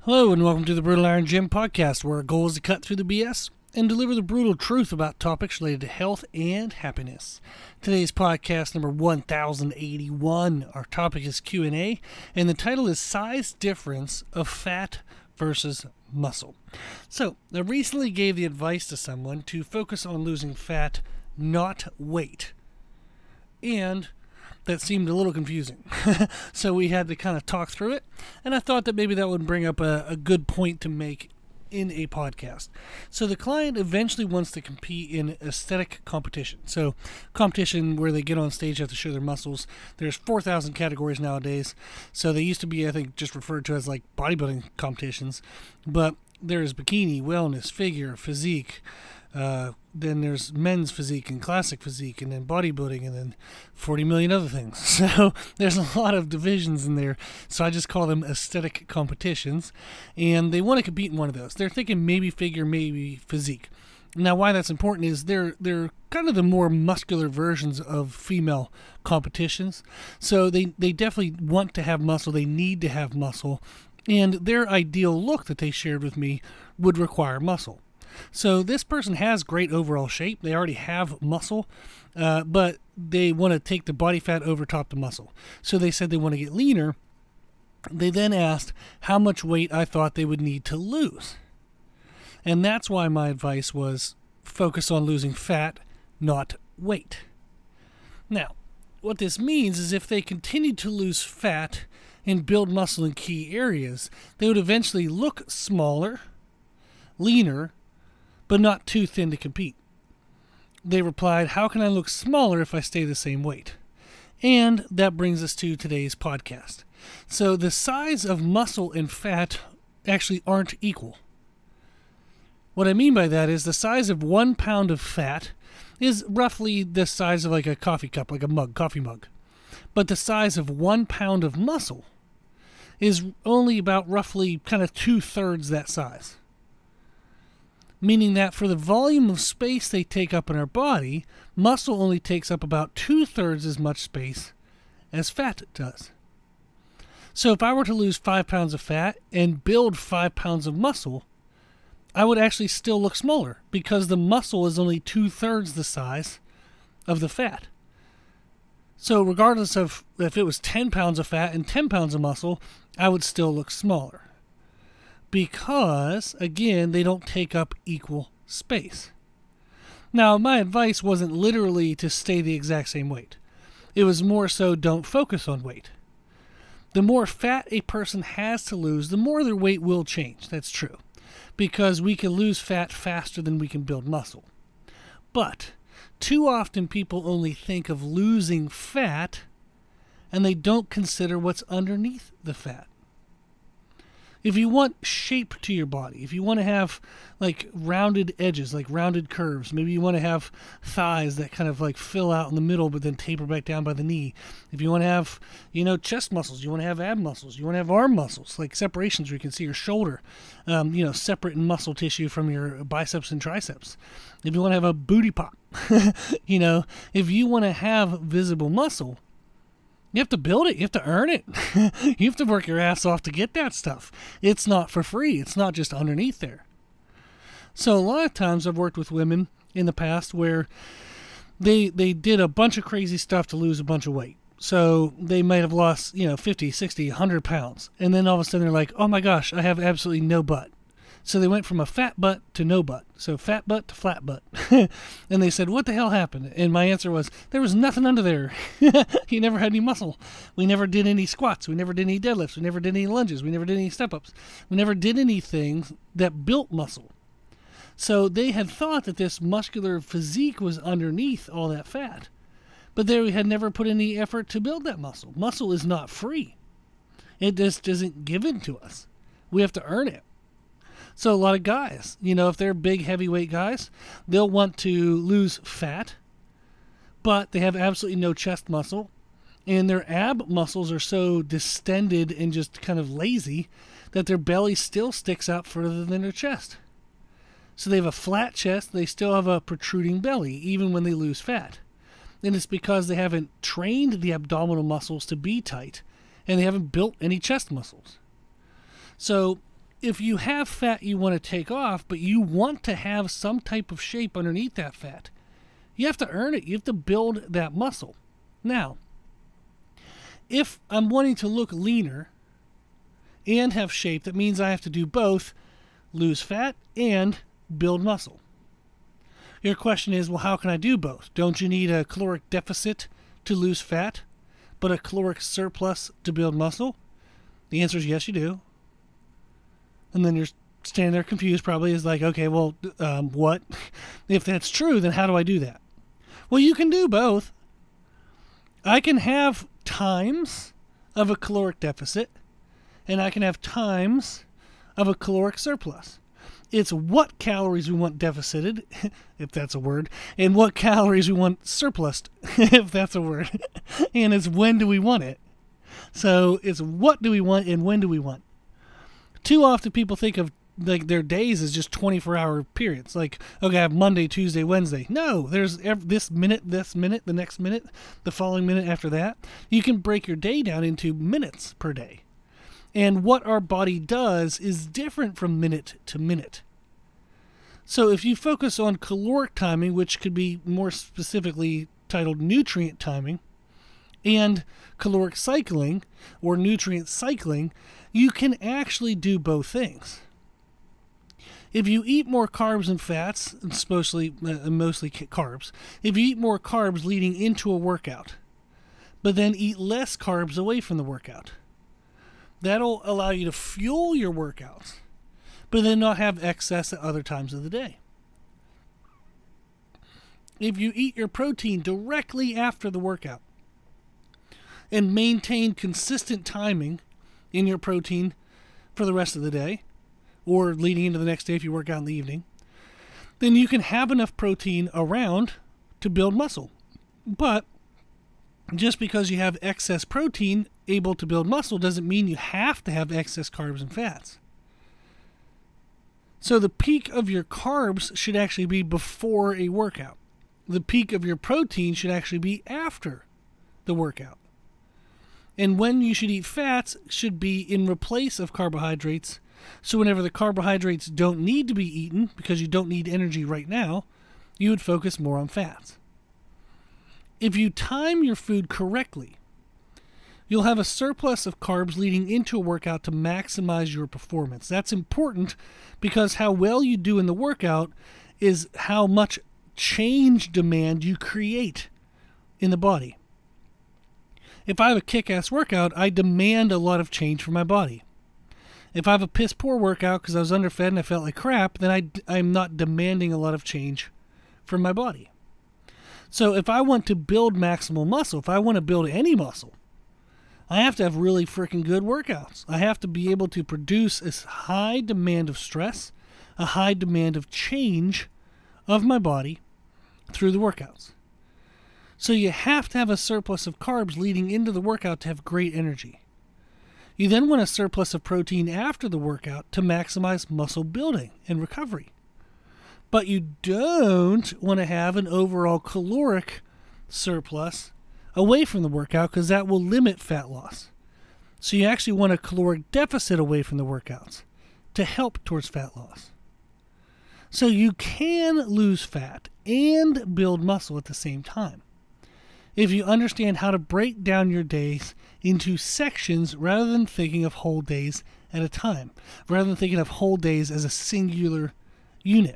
Hello and welcome to the Brutal Iron Gym podcast, where our goal is to cut through the BS and deliver the brutal truth about topics related to health and happiness. Today's podcast number 1081. Our topic is Q&A, and the title is Size Difference of Fat versus Muscle. So, I recently gave the advice to someone to focus on losing fat, not weight. And that seemed a little confusing. So we had to kind of talk through it, and I thought that maybe that would bring up a good point to make in a podcast. So the client eventually wants to compete in aesthetic competition. So competition where they get on stage, have to show their muscles. There's 4,000 categories nowadays. So they used to be, I think, just referred to as like bodybuilding competitions. But there's bikini, wellness, figure, physique. Then there's men's physique and classic physique, and then bodybuilding, and then 40 million other things. So there's a lot of divisions in there. So I just call them aesthetic competitions, and they want to compete in one of those. They're thinking maybe figure, maybe physique. Now, why that's important is they're kind of the more muscular versions of female competitions. So they definitely want to have muscle. They need to have muscle, and their ideal look that they shared with me would require muscle. So this person has great overall shape. They already have muscle, but they want to take the body fat over top the muscle. So they said they want to get leaner. They then asked how much weight I thought they would need to lose. And that's why my advice was focus on losing fat, not weight. Now, what this means is if they continue to lose fat and build muscle in key areas, they would eventually look smaller, leaner, but not too thin to compete. They replied, how can I look smaller if I stay the same weight? And that brings us to today's podcast. So the size of muscle and fat actually aren't equal. What I mean by that is the size of 1 pound of fat is roughly the size of like a coffee cup, like a mug, coffee mug. But the size of 1 pound of muscle is only about roughly kind of 2/3 that size. Meaning that for the volume of space they take up in our body, muscle only takes up about 2/3 as much space as fat does. So if I were to lose 5 pounds of fat and build 5 pounds of muscle, I would actually still look smaller because the muscle is only 2/3 the size of the fat. So regardless of if it was 10 pounds of fat and 10 pounds of muscle, I would still look smaller. Because, again, they don't take up equal space. Now, my advice wasn't literally to stay the exact same weight. It was more so don't focus on weight. The more fat a person has to lose, the more their weight will change. That's true. Because we can lose fat faster than we can build muscle. But too often people only think of losing fat and they don't consider what's underneath the fat. If you want shape to your body, if you want to have like rounded edges, like rounded curves, maybe you want to have thighs that kind of like fill out in the middle but then taper back down by the knee. If you want to have, chest muscles, you want to have ab muscles, you want to have arm muscles, like separations where you can see your shoulder, separate in muscle tissue from your biceps and triceps. If you want to have a booty pop, if you want to have visible muscle, you have to build it. You have to earn it. You have to work your ass off to get that stuff. It's not for free. It's not just underneath there. So a lot of times I've worked with women in the past where they did a bunch of crazy stuff to lose a bunch of weight. So they might have lost, 50, 60, 100 pounds. And then all of a sudden they're like, oh my gosh, I have absolutely no butt. So they went from a fat butt to no butt. So fat butt to flat butt. And they said, what the hell happened? And my answer was, there was nothing under there. You never had any muscle. We never did any squats. We never did any deadlifts. We never did any lunges. We never did any step-ups. We never did anything that built muscle. So they had thought that this muscular physique was underneath all that fat. But they had never put any effort to build that muscle. Muscle is not free. It just isn't given to us. We have to earn it. So a lot of guys, if they're big heavyweight guys, they'll want to lose fat, but they have absolutely no chest muscle, and their ab muscles are so distended and just kind of lazy that their belly still sticks out further than their chest. So they have a flat chest, they still have a protruding belly, even when they lose fat. And it's because they haven't trained the abdominal muscles to be tight, and they haven't built any chest muscles. So if you have fat you want to take off, but you want to have some type of shape underneath that fat, you have to earn it. You have to build that muscle. Now, if I'm wanting to look leaner and have shape, that means I have to do both, lose fat and build muscle. Your question is, well, how can I do both? Don't you need a caloric deficit to lose fat, but a caloric surplus to build muscle? The answer is yes, you do. And then you're standing there confused probably, is like, okay, well, what? If that's true, then how do I do that? Well, you can do both. I can have times of a caloric deficit, and I can have times of a caloric surplus. It's what calories we want deficited, if that's a word, and what calories we want surplused, if that's a word. And it's when do we want it. So it's what do we want and when do we want. Too often people think of like their days as just 24-hour periods. Like, okay, I have Monday, Tuesday, Wednesday. No, there's this minute, the next minute, the following minute after that. You can break your day down into minutes per day. And what our body does is different from minute to minute. So if you focus on caloric timing, which could be more specifically titled nutrient timing, and caloric cycling or nutrient cycling, you can actually do both things. If you eat more carbs and fats, mostly carbs, if you eat more carbs leading into a workout, but then eat less carbs away from the workout, that'll allow you to fuel your workouts, but then not have excess at other times of the day. If you eat your protein directly after the workout and maintain consistent timing in your protein for the rest of the day, or leading into the next day if you work out in the evening, then you can have enough protein around to build muscle. But just because you have excess protein able to build muscle doesn't mean you have to have excess carbs and fats. So the peak of your carbs should actually be before a workout. The peak of your protein should actually be after the workout. And when you should eat fats should be in replace of carbohydrates. So whenever the carbohydrates don't need to be eaten because you don't need energy right now, you would focus more on fats. If you time your food correctly, you'll have a surplus of carbs leading into a workout to maximize your performance. That's important because how well you do in the workout is how much change demand you create in the body. If I have a kick-ass workout, I demand a lot of change from my body. If I have a piss-poor workout because I was underfed and I felt like crap, then I'm not demanding a lot of change from my body. So if I want to build maximal muscle, if I want to build any muscle, I have to have really freaking good workouts. I have to be able to produce a high demand of stress, a high demand of change of my body through the workouts. So you have to have a surplus of carbs leading into the workout to have great energy. You then want a surplus of protein after the workout to maximize muscle building and recovery. But you don't want to have an overall caloric surplus away from the workout because that will limit fat loss. So you actually want a caloric deficit away from the workouts to help towards fat loss. So you can lose fat and build muscle at the same time if you understand how to break down your days into sections rather than thinking of whole days at a time, rather than thinking of whole days as a singular unit.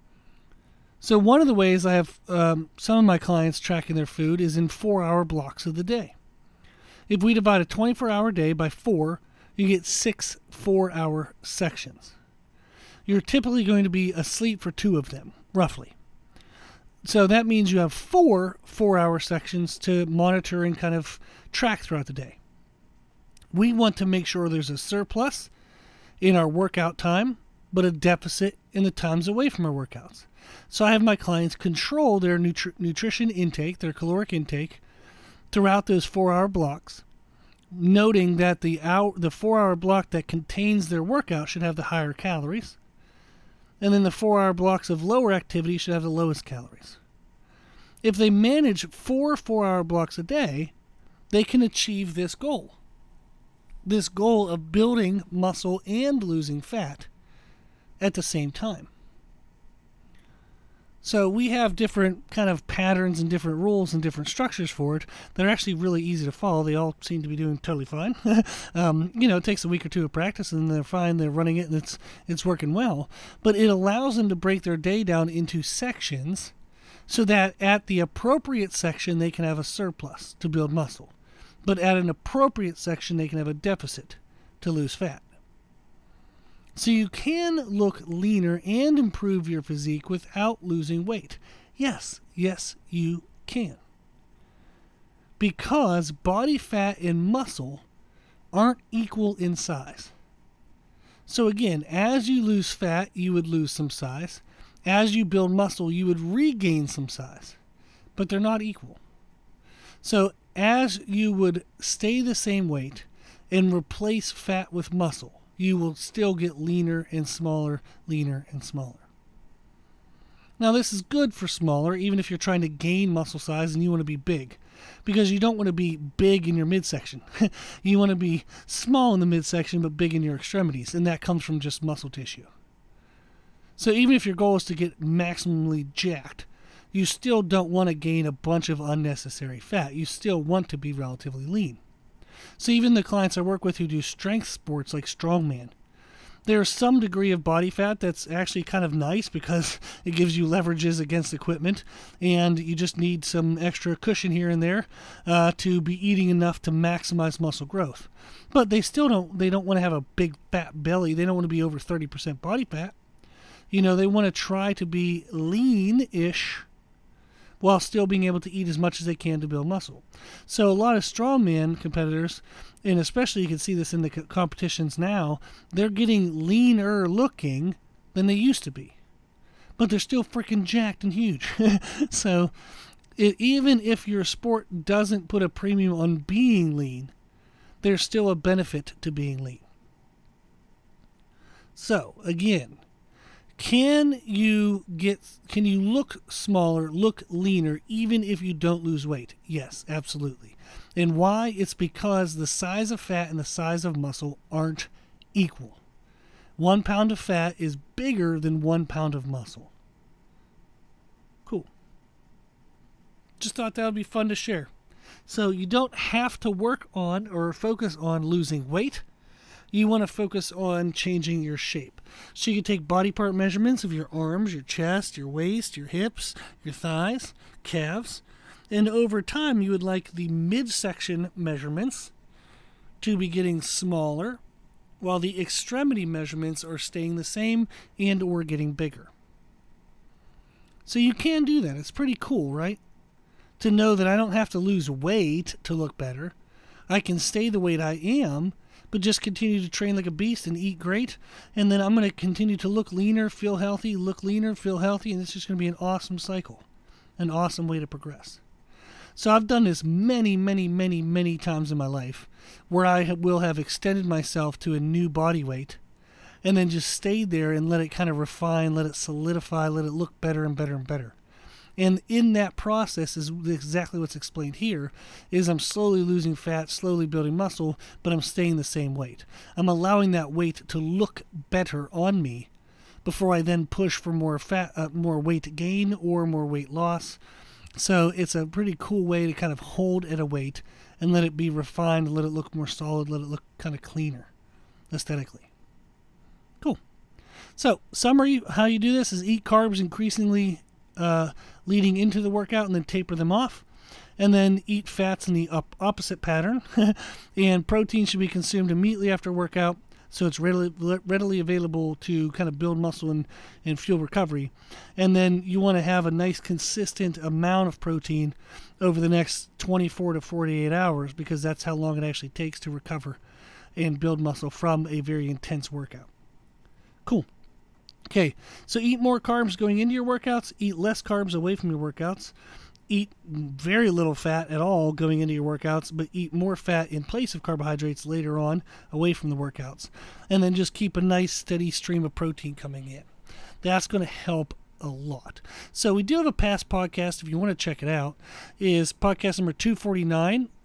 So one of the ways I have some of my clients tracking their food is in 4-hour blocks of the day. If we divide a 24-hour day by 4, you get 6 4-hour sections. You're typically going to be asleep for 2 of them, roughly. So that means you have 4 4-hour sections to monitor and kind of track throughout the day. We want to make sure there's a surplus in our workout time, but a deficit in the times away from our workouts. So I have my clients control their nutrition intake, their caloric intake, throughout those 4-hour blocks, noting that the 4-hour block that contains their workout should have the higher calories, and then the 4-hour blocks of lower activity should have the lowest calories. If they manage 4 4-hour blocks a day, they can achieve this goal. this goal of building muscle and losing fat at the same time. So we have different kind of patterns and different rules and different structures for it that are actually really easy to follow. They all seem to be doing totally fine. It takes a week or two of practice and they're fine, they're running it, and it's working well. But it allows them to break their day down into sections so that at the appropriate section they can have a surplus to build muscle. But at an appropriate section they can have a deficit to lose fat. So you can look leaner and improve your physique without losing weight. Yes, you can. Because body fat and muscle aren't equal in size. So again, as you lose fat, you would lose some size. As you build muscle, you would regain some size. But they're not equal. So as you would stay the same weight and replace fat with muscle, you will still get leaner and smaller, leaner and smaller. Now this is good for smaller, even if you're trying to gain muscle size and you want to be big, because you don't want to be big in your midsection. You want to be small in the midsection but big in your extremities, and that comes from just muscle tissue. So even if your goal is to get maximally jacked, you still don't want to gain a bunch of unnecessary fat. You still want to be relatively lean. So even the clients I work with who do strength sports like strongman, there's some degree of body fat that's actually kind of nice because it gives you leverages against equipment, and you just need some extra cushion here and there to be eating enough to maximize muscle growth. But they don't want to have a big fat belly. They don't want to be over 30% body fat. They want to try to be lean-ish while still being able to eat as much as they can to build muscle. So a lot of strongman competitors, and especially you can see this in the competitions now, they're getting leaner looking than they used to be. But they're still freaking jacked and huge. So even if your sport doesn't put a premium on being lean, there's still a benefit to being lean. So again, can you look smaller, look leaner, even if you don't lose weight? Yes, absolutely. And why? It's because the size of fat and the size of muscle aren't equal. 1 pound of fat is bigger than 1 pound of muscle. Cool. Just thought that would be fun to share. So you don't have to work on or focus on losing weight. You want to focus on changing your shape. So you can take body part measurements of your arms, your chest, your waist, your hips, your thighs, calves, and over time you would like the midsection measurements to be getting smaller while the extremity measurements are staying the same and or getting bigger. So you can do that. It's pretty cool, right? To know that I don't have to lose weight to look better. I can stay the weight I am, but just continue to train like a beast and eat great. And then I'm going to continue to look leaner, feel healthy, look leaner, feel healthy. And it's just going to be an awesome cycle, an awesome way to progress. So I've done this many, many, many, many times in my life where I will have extended myself to a new body weight and then just stayed there and let it kind of refine, let it solidify, let it look better and better and better. And in that process is exactly what's explained here, is I'm slowly losing fat, slowly building muscle, but I'm staying the same weight. I'm allowing that weight to look better on me before I then push for more weight gain or more weight loss. So it's a pretty cool way to kind of hold at a weight and let it be refined, let it look more solid, let it look kind of cleaner aesthetically. Cool. So summary, how you do this is eat carbs increasingly leading into the workout and then taper them off, and then eat fats in the opposite pattern. And protein should be consumed immediately after workout so it's readily available to kind of build muscle and fuel recovery. And then you want to have a nice consistent amount of protein over the next 24 to 48 hours because that's how long it actually takes to recover and build muscle from a very intense workout. Cool. Okay, so eat more carbs going into your workouts, eat less carbs away from your workouts, eat very little fat at all going into your workouts, but eat more fat in place of carbohydrates later on away from the workouts. And then just keep a nice steady stream of protein coming in. That's going to help a lot. So we do have a past podcast, if you want to check it out, is podcast number 249.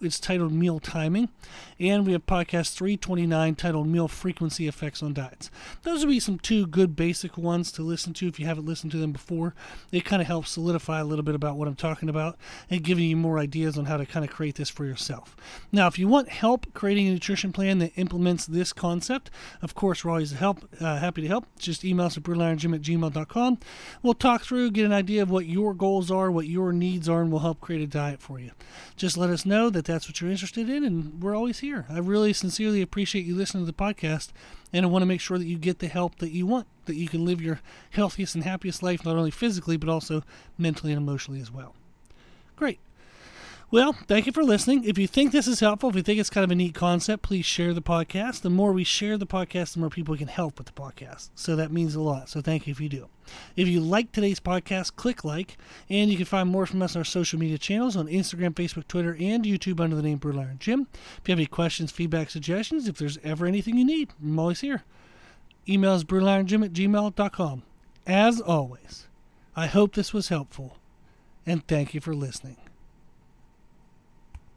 It's titled Meal Timing. And we have podcast 329 titled Meal Frequency Effects on Diets. Those would be some two good basic ones to listen to if you haven't listened to them before. It kind of helps solidify a little bit about what I'm talking about and giving you more ideas on how to kind of create this for yourself. Now, if you want help creating a nutrition plan that implements this concept, of course, we're always happy to help. Just email us at brutalirongym@gmail.com. We'll talk through, get an idea of what your goals are, what your needs are, and we'll help create a diet for you. Just let us know that that's what you're interested in, and we're always here. I really sincerely appreciate you listening to the podcast, and I want to make sure that you get the help that you want, that you can live your healthiest and happiest life, not only physically, but also mentally and emotionally as well. Great. Well, thank you for listening. If you think this is helpful, if you think it's kind of a neat concept, please share the podcast. The more we share the podcast, the more people can help with the podcast. So that means a lot. So thank you if you do. If you like today's podcast, click like, and you can find more from us on our social media channels on Instagram, Facebook, Twitter, and YouTube under the name Brutal Iron Gym. If you have any questions, feedback, suggestions, if there's ever anything you need, I'm always here. Email us brutalirongym@gmail.com. As always, I hope this was helpful, and thank you for listening.